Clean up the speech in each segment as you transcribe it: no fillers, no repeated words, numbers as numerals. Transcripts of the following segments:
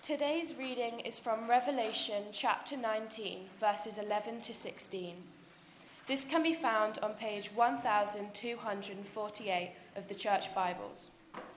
Today's reading is from Revelation chapter 19, verses 11 to 16. This can be found on page 1248 of the Church Bibles.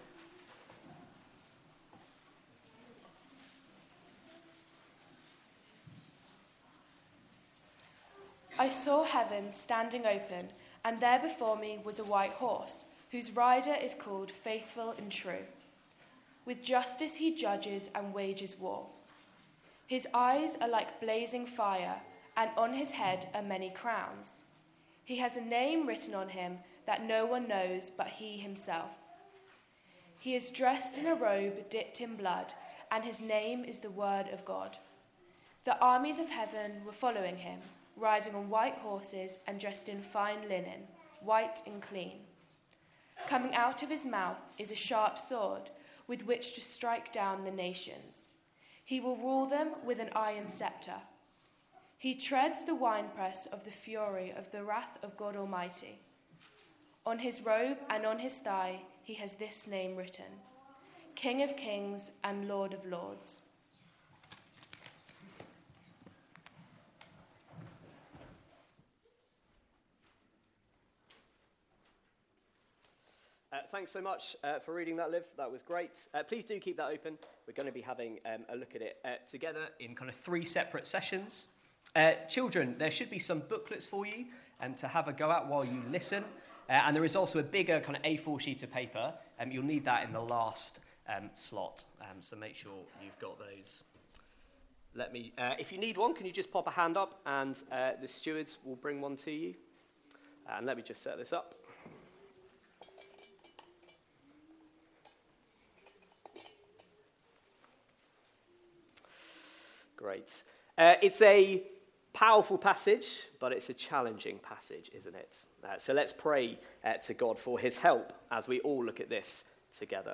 I saw heaven standing open, and there before me was a white horse, whose rider is called Faithful and True. With justice he judges and wages war. His eyes are like blazing fire, and on his head are many crowns. He has a name written on him that no one knows but he himself. He is dressed in a robe dipped in blood, and his name is the Word of God. The armies of heaven were following him, riding on white horses and dressed in fine linen, white and clean. Coming out of his mouth is a sharp sword with which to strike down the nations. He will rule them with an iron scepter. He treads the winepress of the fury of the wrath of God Almighty. On his robe and on his thigh he has this name written: King of Kings and Lord of Lords. Thanks so much for reading that, Liv. That was great. Please do keep that open. We're going to be having a look at it together in kind of 3 separate sessions. Children, there should be some booklets for you to have a go at while you listen. And there is also a bigger kind of A4 sheet of paper. You'll need that in the last slot. So make sure you've got those. If you need one, can you just pop a hand up and the stewards will bring one to you. And let me just set this up. Great. It's a powerful passage, but it's a challenging passage, isn't it? So let's pray to God for his help as we all look at this together.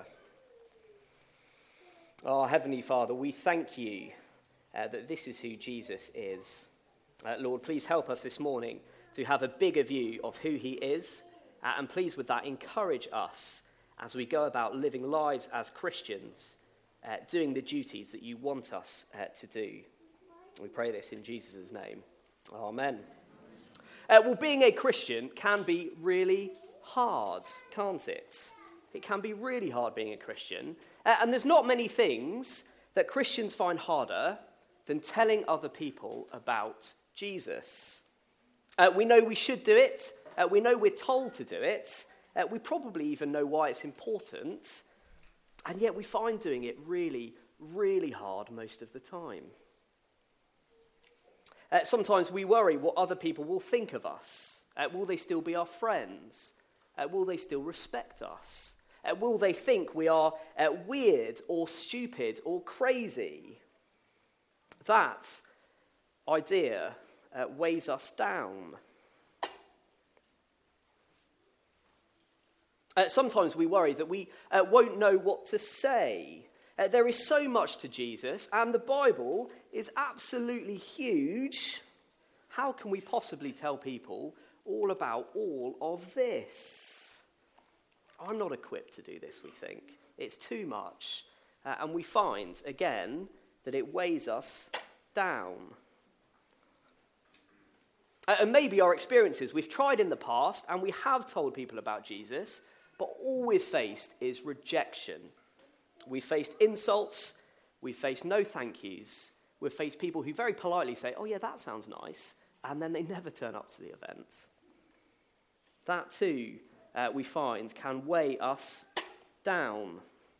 Our Heavenly Father, we thank you that this is who Jesus is. Lord, please help us this morning to have a bigger view of who he is, and please with that encourage us as we go about living lives as Christians, doing the duties that you want us to do. We pray this in Jesus' name. Amen. Well, being a Christian can be really hard, can't it? It can be really hard being a Christian. And there's not many things that Christians find harder than telling other people about Jesus. We know we should do it. We know we're told to do it. We probably even know why it's important. And yet we find doing it really, really hard most of the time. Sometimes we worry what other people will think of us. Will they still be our friends? Will they still respect us? Will they think we are weird or stupid or crazy? That idea weighs us down. Sometimes we worry that we won't know what to say. There is so much to Jesus, and the Bible is absolutely huge. How can we possibly tell people all about all of this? I'm not equipped to do this, we think. It's too much. And we find, again, that it weighs us down. And maybe our experiences, we've tried in the past, and we have told people about Jesus, but all we've faced is rejection. We've faced insults, we've faced no thank yous, we've faced people who very politely say, oh yeah, that sounds nice, and then they never turn up to the event. That too, we find, can weigh us down.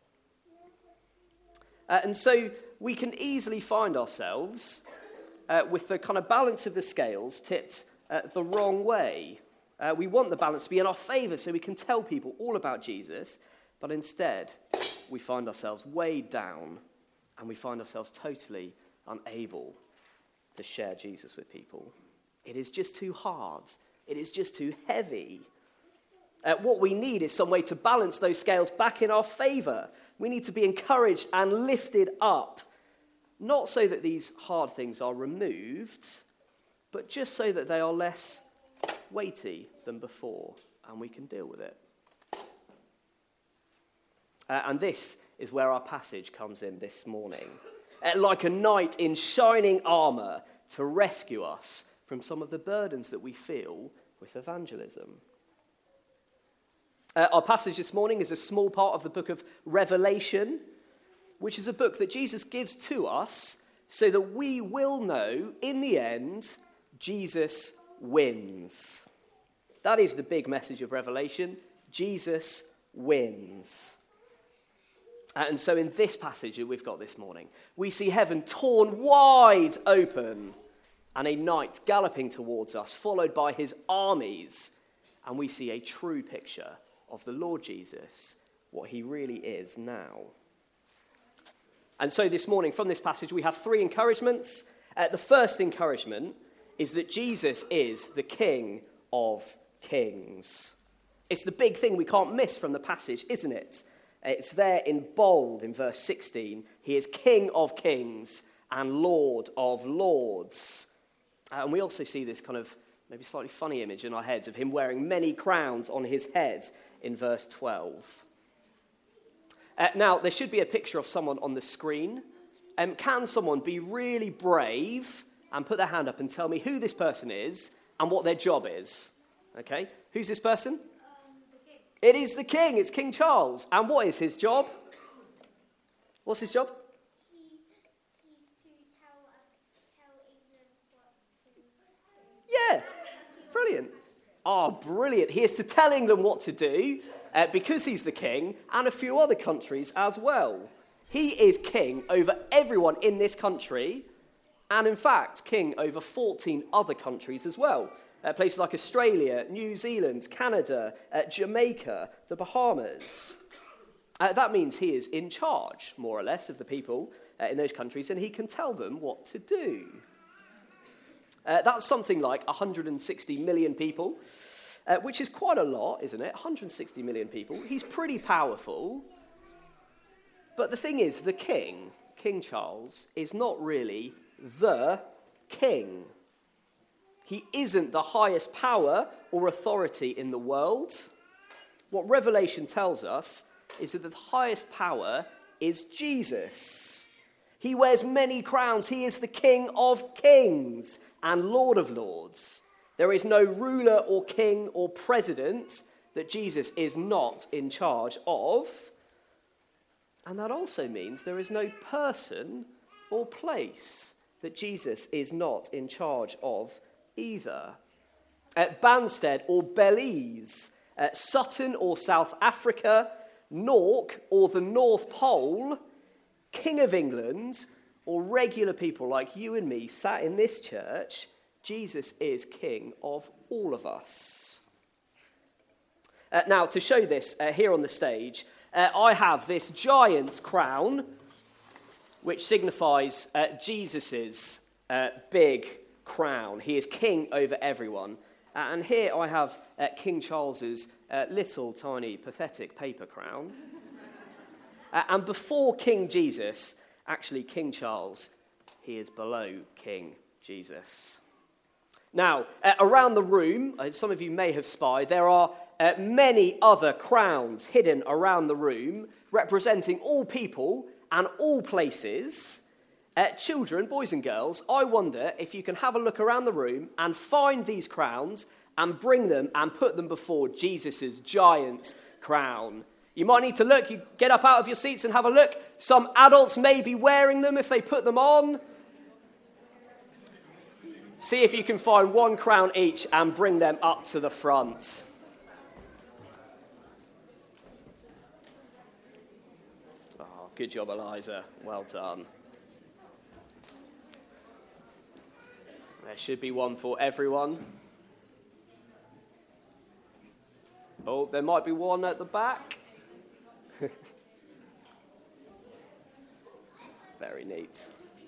And so we can easily find ourselves with the kind of balance of the scales tipped the wrong way. We want the balance to be in our favour so we can tell people all about Jesus, but instead we find ourselves weighed down and we find ourselves totally unable to share Jesus with people. It is just too hard. It is just too heavy. What we need is some way to balance those scales back in our favour. We need to be encouraged and lifted up, not so that these hard things are removed, but just so that they are less weighty than before and we can deal with it. And this is where our passage comes in this morning. like a knight in shining armour to rescue us from some of the burdens that we feel with evangelism. Our passage this morning is a small part of the book of Revelation, which is a book that Jesus gives to us so that we will know, in the end, Jesus wins. That is the big message of Revelation. Jesus wins. And so in this passage that we've got this morning, we see heaven torn wide open and a knight galloping towards us, followed by his armies. And we see a true picture of the Lord Jesus, what he really is now. And so this morning, from this passage, we have three encouragements. The first encouragement is that Jesus is the King of Kings. It's the big thing we can't miss from the passage, isn't it? It's there in bold in verse 16. He is King of Kings and Lord of Lords. And we also see this kind of maybe slightly funny image in our heads of him wearing many crowns on his head in verse 12. Now, there should be a picture of someone on the screen. Can someone be really brave and put their hand up and tell me who this person is and what their job is? Okay, who's this person? The king. It is the king. It's King Charles. And what is his job? What's his job? He's to tell England what to do. Yeah, brilliant. Oh, brilliant. He is to tell England what to do because he's the king, and a few other countries as well. He is king over everyone in this country, and in fact, king over 14 other countries as well. Places like Australia, New Zealand, Canada, Jamaica, the Bahamas. That means he is in charge, more or less, of the people in those countries, and he can tell them what to do. That's something like 160 million people, which is quite a lot, isn't it? 160 million people. He's pretty powerful. But the thing is, the king, King Charles, is not really the king. He isn't the highest power or authority in the world. What Revelation tells us is that the highest power is Jesus. He wears many crowns. He is the King of Kings and Lord of Lords. There is no ruler or king or president that Jesus is not in charge of. And that also means there is no person or place that Jesus is not in charge of either. At Banstead or Belize, Sutton or South Africa, Nork or the North Pole, King of England or regular people like you and me sat in this church, Jesus is king of all of us. Now, to show this here on the stage, I have this giant crown, which signifies Jesus's big crown. He is king over everyone. And here I have King Charles's little, tiny, pathetic paper crown. And before King Jesus, actually King Charles, he is below King Jesus. Now, around the room, as some of you may have spied, there are many other crowns hidden around the room, representing all people and all places. Children, boys and girls, I wonder if you can have a look around the room and find these crowns and bring them and put them before Jesus' giant crown. You might need to look. You get up out of your seats and have a look. Some adults may be wearing them if they put them on. See if you can find one crown each and bring them up to the front. Oh, good job, Eliza. Well done. There should be one for everyone. Oh, there might be one at the back. Very neat.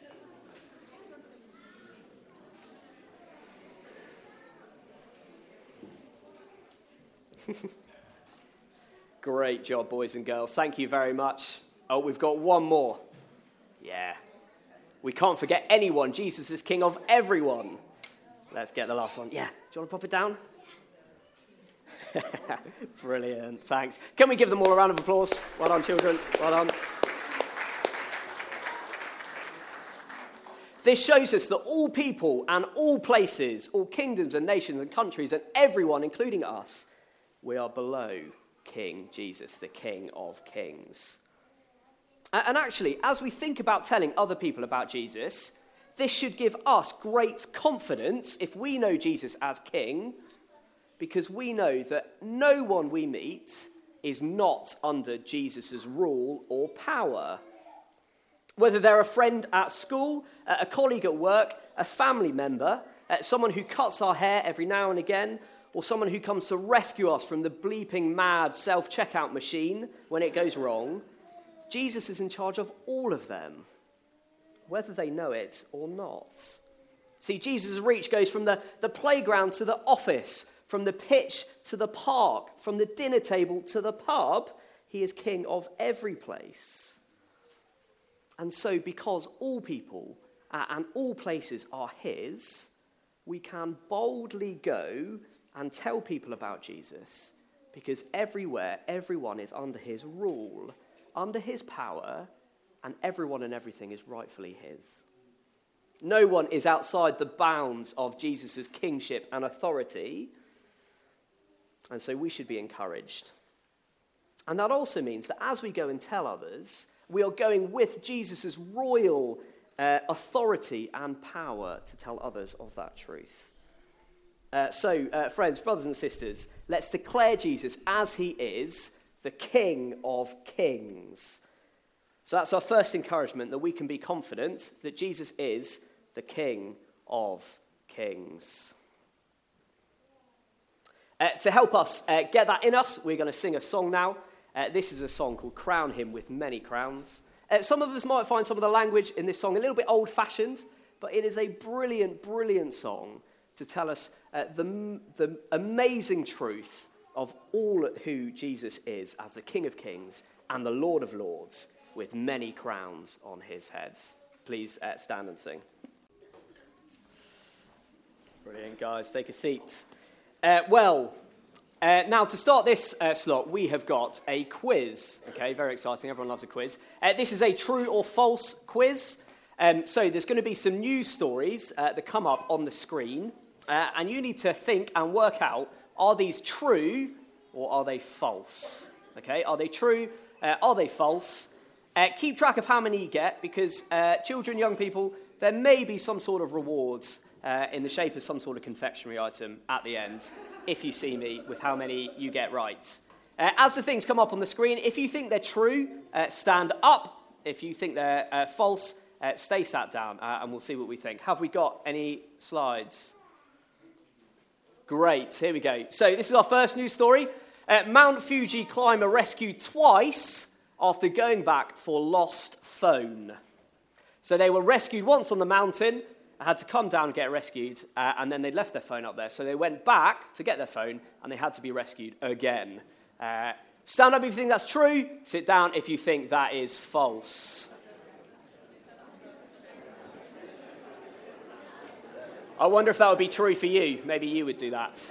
Great job, boys and girls. Thank you very much. Oh, we've got one more. Yeah. We can't forget anyone. Jesus is king of everyone. Let's get the last one. Yeah. Do you want to pop it down? Brilliant. Thanks. Can we give them all a round of applause? Well done, children. Well done. This shows us that all people and all places, all kingdoms and nations and countries and everyone, including us, we are below King Jesus, the King of Kings. And actually, as we think about telling other people about Jesus, this should give us great confidence if we know Jesus as King, because we know that no one we meet is not under Jesus' rule or power. Whether they're a friend at school, a colleague at work, a family member, someone who cuts our hair every now and again, or someone who comes to rescue us from the bleeping mad self-checkout machine when it goes wrong, Jesus is in charge of all of them, whether they know it or not. See, Jesus' reach goes from the playground to the office, from the pitch to the park, from the dinner table to the pub. He is King of every place. And so, because all people and all places are his, we can boldly go and tell people about Jesus, because everywhere, everyone is under his rule, under his power, and everyone and everything is rightfully his. No one is outside the bounds of Jesus' kingship and authority, and so we should be encouraged. And that also means that as we go and tell others, we are going with Jesus' royal authority and power to tell others of that truth. So, friends, brothers and sisters, let's declare Jesus as he is, the King of Kings. So that's our first encouragement, that we can be confident that Jesus is the King of Kings. To help us get that in us, we're going to sing a song now. This is a song called Crown Him with Many Crowns. Some of us might find some of the language in this song a little bit old-fashioned, but it is a brilliant, brilliant song to tell us the amazing truth of all who Jesus is as the King of Kings and the Lord of Lords with many crowns on his heads. Please stand and sing. Brilliant, guys. Take a seat. Now, to start this slot, we have got a quiz. Okay, very exciting. Everyone loves a quiz. This is a true or false quiz. So there's going to be some news stories that come up on the screen. And you need to think and work out, are these true or are they false? Okay, are they true? Are they false? Keep track of how many you get, because children, young people, there may be some sort of rewards in the shape of some sort of confectionery item at the end, if you see me, with how many you get right. As the things come up on the screen, if you think they're true, stand up. If you think they're false, stay sat down, and we'll see what we think. Have we got any slides? Great, here we go. So this is our first news story. Mount Fuji climber rescued twice after going back for lost phone. So they were rescued once on the mountain, had to come down and get rescued, and then they left their phone up there. So they went back to get their phone, and they had to be rescued again. Stand up if you think that's true. Sit down if you think that is false. I wonder if that would be true for you. Maybe you would do that.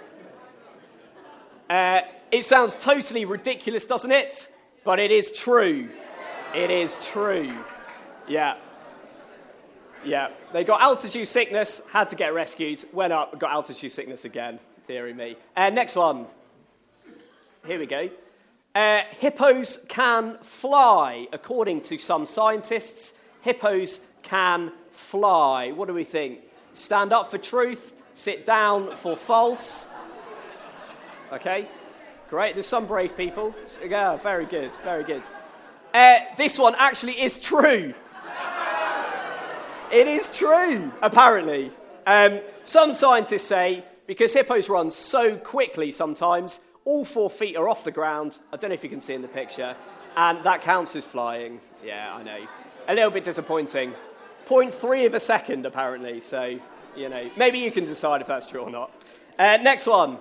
It sounds totally ridiculous, doesn't it? But it is true. It is true. Yeah. They got altitude sickness, had to get rescued, went up, got altitude sickness again. Deary me. Next one. Here we go. Hippos can fly. According to some scientists, hippos can fly. What do we think? Stand up for truth, sit down for false. Okay, great. There's some brave people. Yeah, very good, very good. This one actually is true. It is true, apparently. Some scientists say, because hippos run so quickly sometimes, all 4 feet are off the ground. I don't know if you can see in the picture. And that counts as flying. Yeah, I know. A little bit disappointing. 0.3 of a second, apparently. So, maybe you can decide if that's true or not. Next one.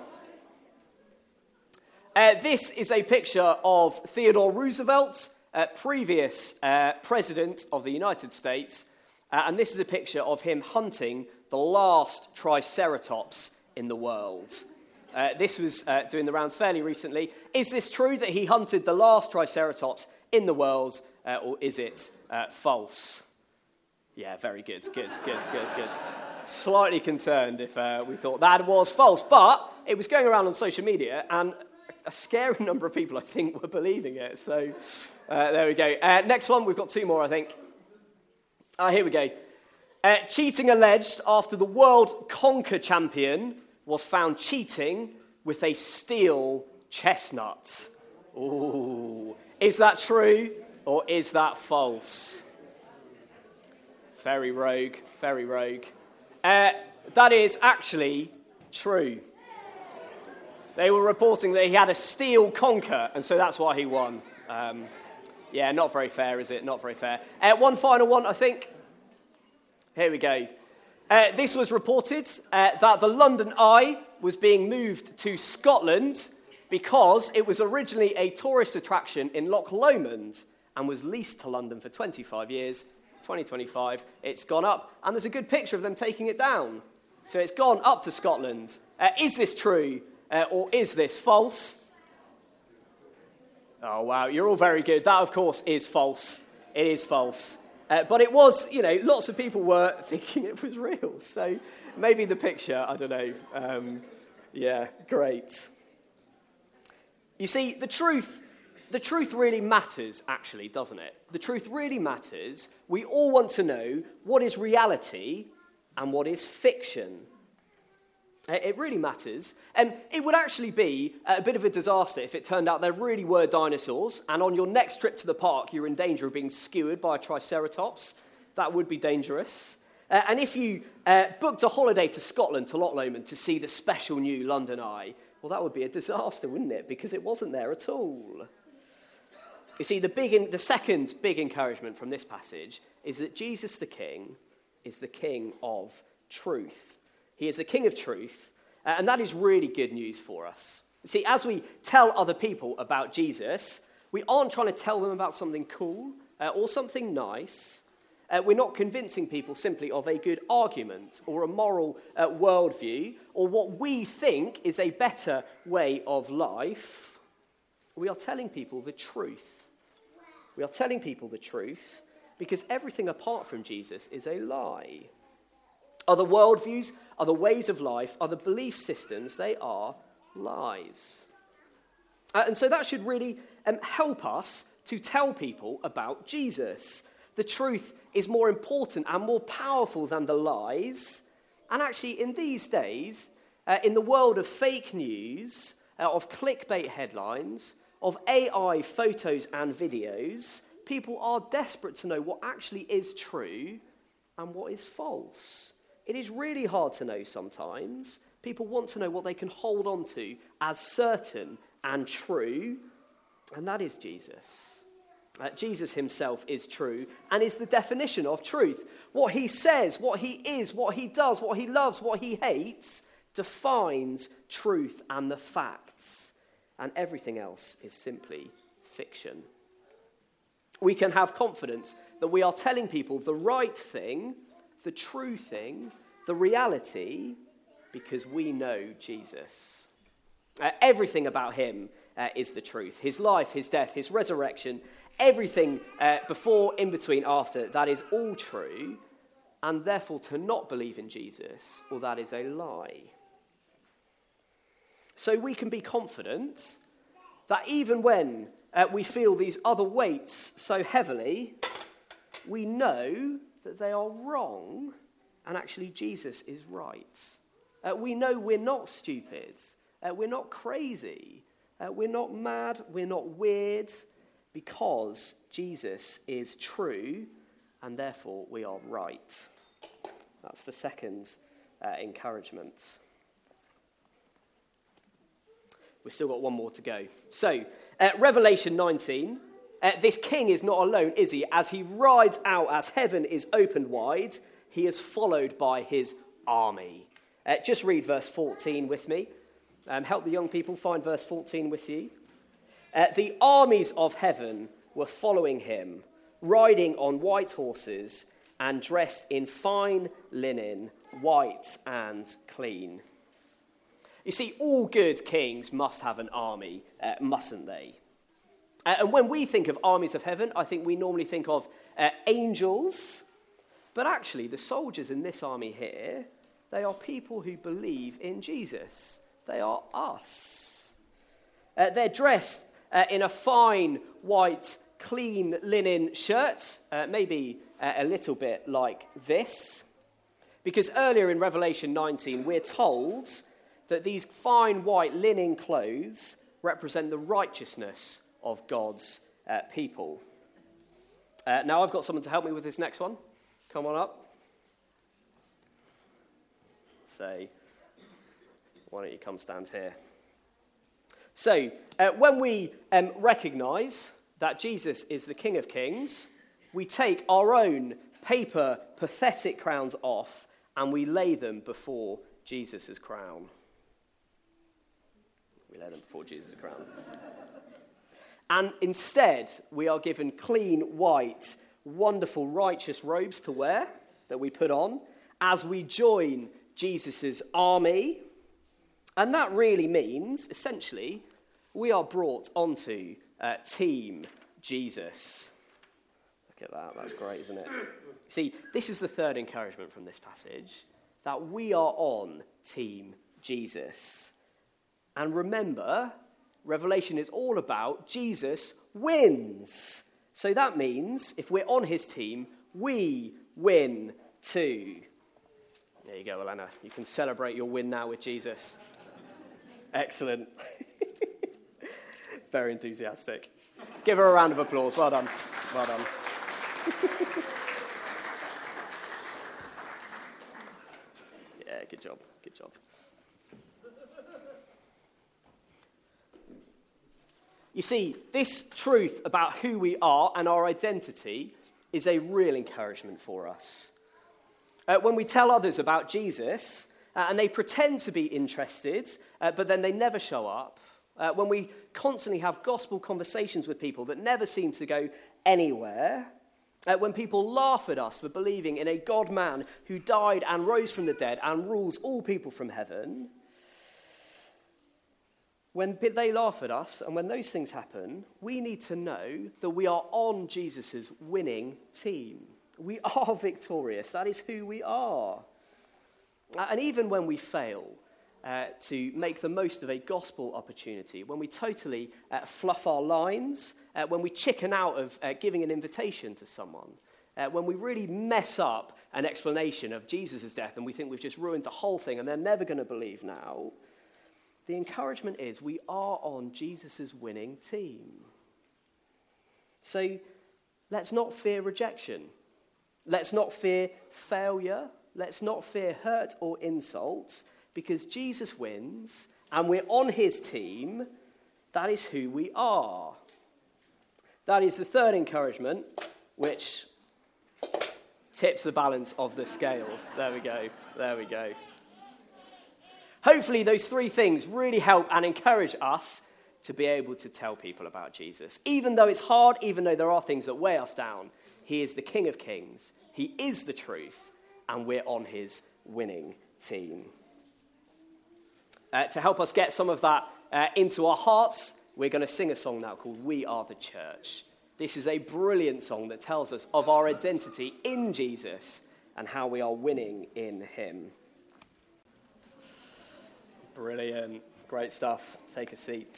This is a picture of Theodore Roosevelt, previous president of the United States. And this is a picture of him hunting the last Triceratops in the world. This was doing the rounds fairly recently. Is this true that he hunted the last Triceratops in the world, or is it false? Yeah, very good. Good. Slightly concerned if we thought that was false, but it was going around on social media, and a scary number of people, I think, were believing it. So there we go. Next one, we've got two more, I think. Here we go. Cheating alleged after the world conker champion was found cheating with a steel chestnut. Ooh. Is that true or is that false? Very rogue, very rogue. That is actually true. They were reporting that he had a steel conker, and so that's why he won. Yeah, not very fair, is it? Not very fair. One final one, I think. Here we go. This was reported that the London Eye was being moved to Scotland because it was originally a tourist attraction in Loch Lomond and was leased to London for 25 years. 2025, it's gone up, and there's a good picture of them taking it down. So it's gone up to Scotland. Is this true, or is this false? Oh, wow, you're all very good. That, of course, is false. It is false. But it was, lots of people were thinking it was real. So maybe the picture, I don't know. Yeah, great. You see, the truth really matters, actually, doesn't it? The truth really matters. We all want to know what is reality and what is fiction. It really matters. It would actually be a bit of a disaster if it turned out there really were dinosaurs, and on your next trip to the park, you're in danger of being skewered by a triceratops. That would be dangerous. And if you booked a holiday to Scotland, to Loch Lomond, to see the special new London Eye, well, that would be a disaster, wouldn't it? Because it wasn't there at all. You see, the second big encouragement from this passage is that Jesus the King is the King of truth. He is the King of truth, and that is really good news for us. You see, as we tell other people about Jesus, we aren't trying to tell them about something cool or something nice. We're not convincing people simply of a good argument or a moral worldview or what we think is a better way of life. We are telling people the truth. We are telling people the truth because everything apart from Jesus is a lie. Other worldviews, other ways of life, other belief systems, they are lies. And so that should really help us to tell people about Jesus. The truth is more important and more powerful than the lies. And actually, in these days, in the world of fake news, of clickbait headlines, of AI photos and videos, people are desperate to know what actually is true and what is false. It is really hard to know sometimes. People want to know what they can hold on to as certain and true, and that is Jesus. Jesus himself is true and is the definition of truth. What he says, what he is, what he does, what he loves, what he hates, defines truth and the facts. And everything else is simply fiction. We can have confidence that we are telling people the right thing, the true thing, the reality, because we know Jesus. Everything about him is the truth. His life, his death, his resurrection, everything before, in between, after, that is all true. And therefore, to not believe in Jesus, well, that is a lie. So we can be confident that even when we feel these other weights so heavily, we know that they are wrong, and actually Jesus is right. We know we're not stupid, we're not crazy, we're not mad, we're not weird, because Jesus is true, and therefore we are right. That's the second encouragement. We've still got one more to go. So, Revelation 19, this king is not alone, is he? As he rides out, as heaven is opened wide, he is followed by his army. Just read verse 14 with me. Help the young people find verse 14 with you. The armies of heaven were following him, riding on white horses and dressed in fine linen, white and clean. You see, all good kings must have an army, mustn't they? And when we think of armies of heaven, I think we normally think of angels, But actually, the soldiers in this army here, they are people who believe in Jesus. They are us. They're dressed in a fine, white, clean linen shirt, maybe a little bit like this. Because earlier in Revelation 19, we're told that these fine, white linen clothes represent the righteousness of God's people. Now, I've got someone to help me with this next one. Come on up. So, why don't you come stand here? So, when we recognise that Jesus is the King of Kings, we take our own paper, pathetic crowns off and we lay them before Jesus' crown. We lay them before Jesus' crown. And instead, we are given clean, white, wonderful, righteous robes to wear that we put on as we join Jesus' army. And that really means, essentially, we are brought onto Team Jesus. Look at that, that's great, isn't it? See, this is the third encouragement from this passage, that we are on Team Jesus. And remember, Revelation is all about Jesus wins. So that means if we're on his team, we win too. There you go, Elena. You can celebrate your win now with Jesus. Excellent. Very enthusiastic. Give her a round of applause. Well done. Well done. Yeah, good job. Good job. You see, this truth about who we are and our identity is a real encouragement for us. When we tell others about Jesus, and they pretend to be interested, but then they never show up, when we constantly have gospel conversations with people that never seem to go anywhere, when people laugh at us for believing in a God-man who died and rose from the dead and rules all people from heaven, when they laugh at us and when those things happen, we need to know that we are on Jesus' winning team. We are victorious. That is who we are. And even when we fail to make the most of a gospel opportunity, when we totally fluff our lines, when we chicken out of giving an invitation to someone, when we really mess up an explanation of Jesus' death and we think we've just ruined the whole thing and they're never going to believe now, the encouragement is we are on Jesus' winning team. So let's not fear rejection. Let's not fear failure. Let's not fear hurt or insults, because Jesus wins and we're on his team. That is who we are. That is the third encouragement, which tips the balance of the scales. There we go. There we go. Hopefully those three things really help and encourage us to be able to tell people about Jesus. Even though it's hard, even though there are things that weigh us down, he is the King of Kings. He is the truth, and we're on his winning team. To help us get some of that into our hearts, we're going to sing a song now called We Are the Church. This is a brilliant song that tells us of our identity in Jesus and how we are winning in him. Brilliant. Great stuff. Take a seat.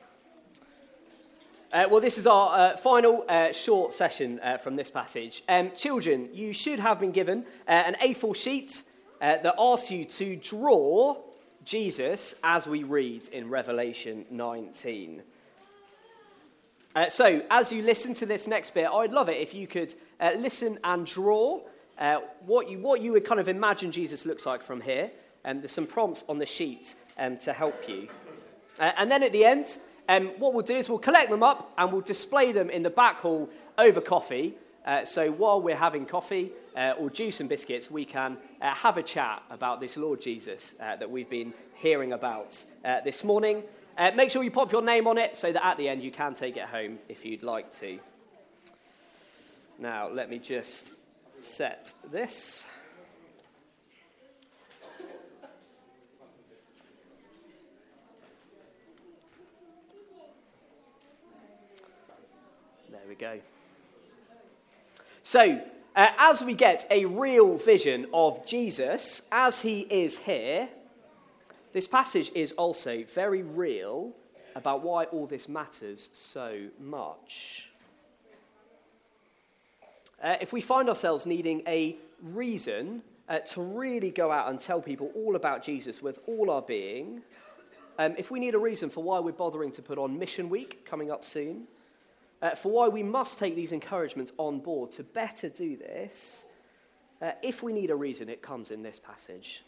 Well, this is our final short session from this passage. Children, you should have been given an A4 sheet that asks you to draw Jesus as we read in Revelation 19. So, as you listen to this next bit, I'd love it if you could listen and draw what you would kind of imagine Jesus looks like from here. There's some prompts on the sheet to help you. And then at the end, what we'll do is we'll collect them up and we'll display them in the back hall over coffee. So while we're having coffee or juice and biscuits, we can have a chat about this Lord Jesus that we've been hearing about this morning. Make sure you pop your name on it so that at the end you can take it home if you'd like to. Now, let me just set this. There we go. So, as we get a real vision of Jesus as he is here, this passage is also very real about why all this matters so much. If we find ourselves needing a reason to really go out and tell people all about Jesus with all our being, if we need a reason for why we're bothering to put on Mission Week coming up soon, for why we must take these encouragements on board to better do this, if we need a reason, it comes in this passage.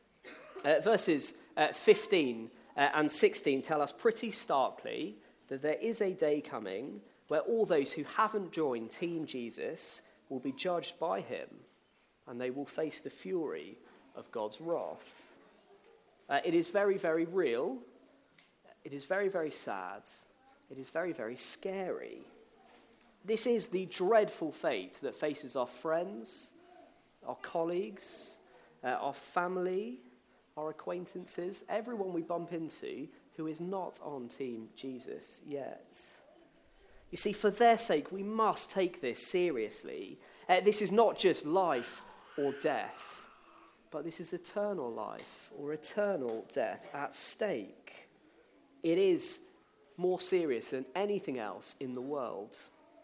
Verses 15 and 16 tell us pretty starkly that there is a day coming where all those who haven't joined Team Jesus will be judged by him, and they will face the fury of God's wrath. It is very, very real. It is very, very sad. It is very, very scary. This is the dreadful fate that faces our friends, our colleagues, our family, our acquaintances, everyone we bump into who is not on Team Jesus yet. You see, for their sake, we must take this seriously. This is not just life or death, but this is eternal life or eternal death at stake. It is more serious than anything else in the world.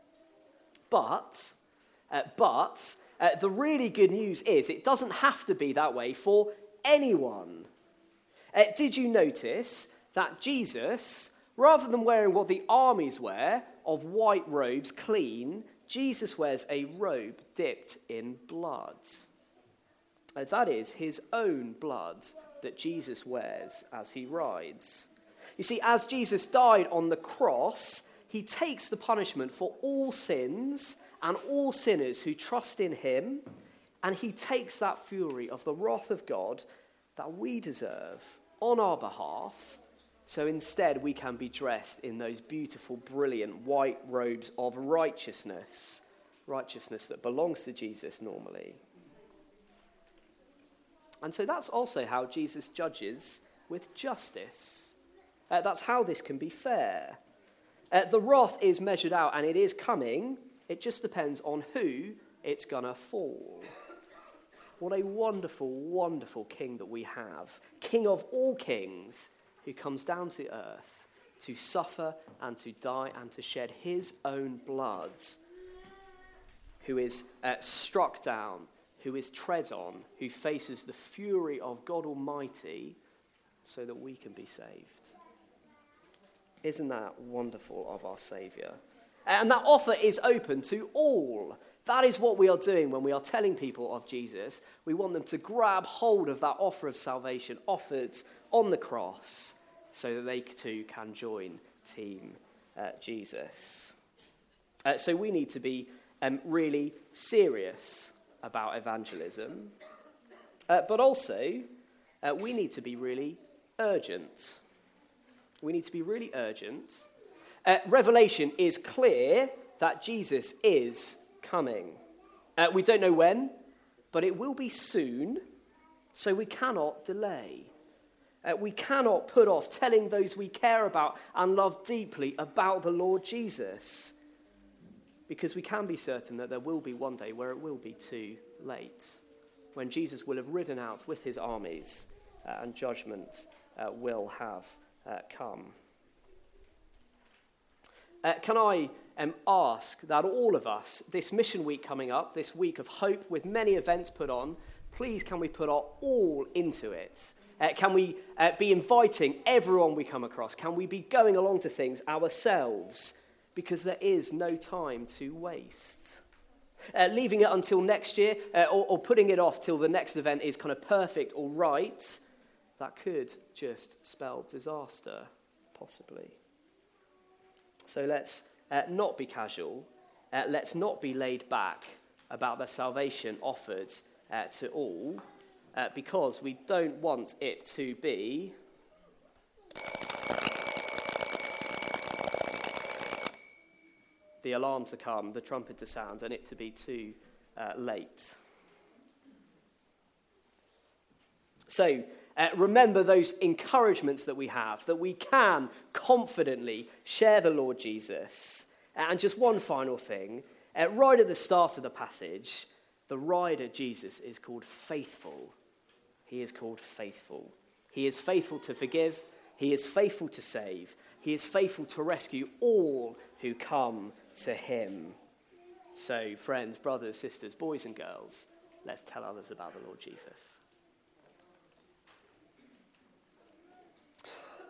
But the really good news is it doesn't have to be that way for anyone. Did you notice that Jesus, rather than wearing what the armies wear, of white robes clean, Jesus wears a robe dipped in blood. That is his own blood that Jesus wears as he rides. You see, as Jesus died on the cross, he takes the punishment for all sins and all sinners who trust in him, and he takes that fury of the wrath of God that we deserve on our behalf, so instead we can be dressed in those beautiful, brilliant white robes of righteousness that belongs to Jesus normally. And so that's also how Jesus judges with justice. That's how this can be fair. The wrath is measured out and it is coming. It just depends on who it's going to fall. What a wonderful, wonderful king that we have. King of all kings, who comes down to earth to suffer and to die and to shed his own blood, who is struck down, who is tread on, who faces the fury of God Almighty so that we can be saved. Isn't that wonderful of our Saviour? And that offer is open to all. That is what we are doing when we are telling people of Jesus. We want them to grab hold of that offer of salvation offered on the cross so that they too can join Team Jesus. So we need to be really serious about evangelism, but also we need to be really urgent. We need to be really urgent. Revelation is clear that Jesus is coming. We don't know when, but it will be soon, so we cannot delay. We cannot put off telling those we care about and love deeply about the Lord Jesus, because we can be certain that there will be one day where it will be too late, when Jesus will have ridden out with his armies and judgment will have come. Can I ask that all of us, this Mission Week coming up, this week of hope with many events put on, please can we put our all into it? Can we be inviting everyone we come across? Can we be going along to things ourselves? Because there is no time to waste. Leaving it until next year or putting it off till the next event is kind of perfect or right, that could just spell disaster, possibly. So let's not be casual. Let's not be laid back about the salvation offered to all, because we don't want it to be the alarm to come, the trumpet to sound, and it to be too late. So remember those encouragements that we have, that we can confidently share the Lord Jesus. And just one final thing, Right at the start of the passage, the rider, Jesus, is called faithful. He is called faithful. He is faithful to forgive. He is faithful to save. He is faithful to rescue all who come to him. So, friends, brothers, sisters, boys and girls, let's tell others about the Lord Jesus.